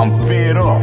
I'm fed up.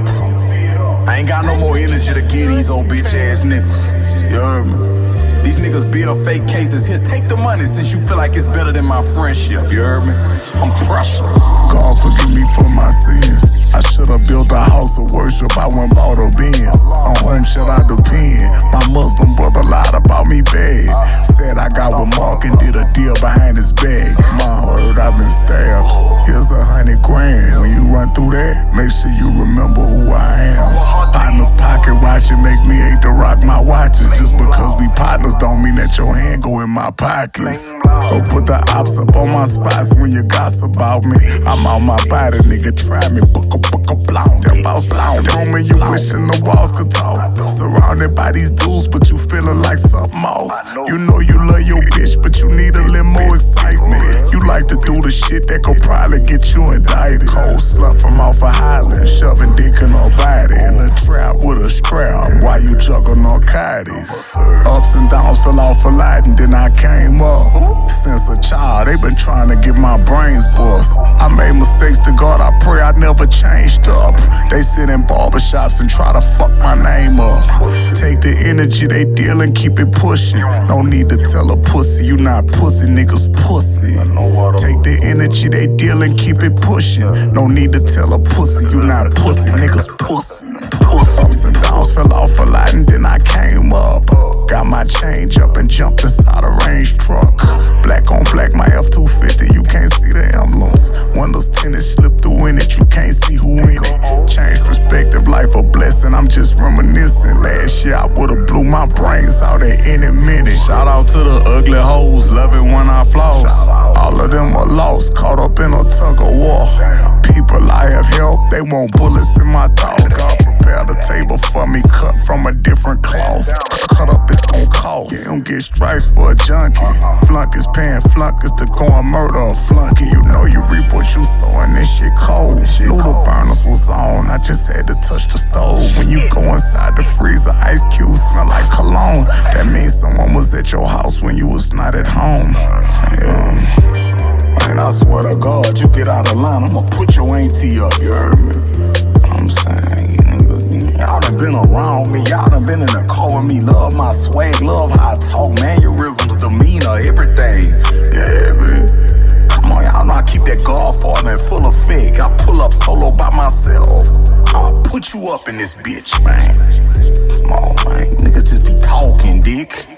I ain't got no more energy to give these old bitch ass niggas. You heard me? These niggas build fake cases. Here, take the money since you feel like it's better than my friendship. You heard me? I'm pressure. God forgive me for my sins. I should've built a house of worship. I went bought a Benz. On whom should I depend? My Muslim brother lied about me bad. Said I got with Mark and did a deal behind his back. My word, I've been stabbed. Here's $100 grand. When you run through that, make sure you remember who I am. Partners pocket watching make me hate to rock my watches. Just because we partners don't mean that your hand go in my pockets. Go put the ops up on my spots when you gossip about me. I'm on my body, nigga, try me. Book a blown. Step outside the room and you wishing the walls could talk. Surrounded by these dudes, but you feeling like something else. You know you love your bitch, but you need a little more excitement. You like to do the shit that could probably get you indicted. Cold slut from off of Highland, shoving dick in her body. In a trap with a strap, while you juggle narcotics. Ups and downs fell off a lot and then I came up. Since a child, they been trying to get my brains bust. I made mistakes to God, I pray I never changed up. They sit in barbershops and try to fuck my name up. Take the energy they deal and keep it pushing. No need to tell a pussy, you not pussy, niggas pussy. Take the energy they deal and keep it pushing. No need to tell a pussy, you not pussy, niggas pussy. Ups and downs fell off a lot and then I came up. Got my change up and jumped inside a range truck. Black on black, my F-250, you can't see the emblems. Windows tinted, slip through in it, you can't see who in it. Change perspective, life a blessing, I'm just reminiscing. Last year I would've blew my brains out at any minute. Shout out to the ugly hoes, love it when I floss. All of them are lost, caught up in a tug of war. People I have helped, they want bullets in my thoughts. God prepare the table for me, cut from a different cloth. Cut up, it's gon' cost. You don't get stripes for a junkie. Flunkers paying flunkers to go and murder a flunky. You know you reap what you sow and this shit cold. Knew the burners was on, I just had to touch the stove. When you go inside the freezer, ice cubes smell like cologne. That means someone was at your house when you was not at home. And I swear to God, you get out of line, I'ma put your auntie up, you heard me? I'm saying, y'all done been around me, y'all done been in the car with me. Love my swag, love how I talk, mannerisms, demeanor, everything. Yeah, man. Come on, y'all know I keep that Godfather in full effect. I pull up solo by myself. I'll put you up in this bitch, man. Come on, man. Niggas just be talking, dick.